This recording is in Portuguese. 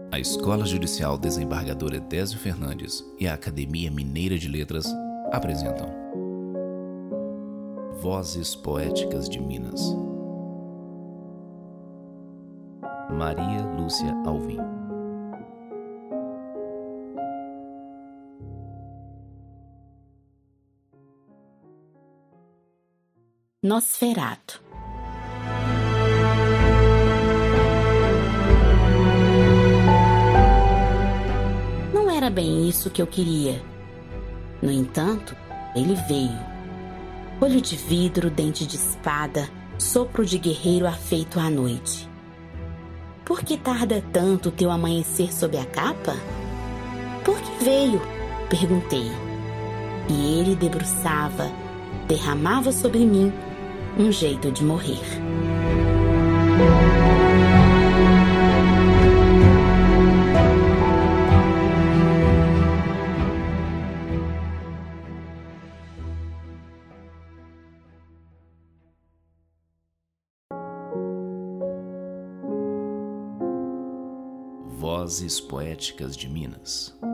A Escola Judicial Desembargador Edésio Fernandes e a Academia Mineira de Letras apresentam Vozes Poéticas de Minas. Maria Lúcia Alvim. Nosferatu. Não era bem isso que eu queria. No entanto, ele veio. Olho de vidro, dente de espada, sopro de guerreiro afeito à noite. Por que tarda tanto teu amanhecer sob a capa? Por que veio? Perguntei. E ele debruçava, derramava sobre mim um jeito de morrer. Vozes Poéticas de Minas.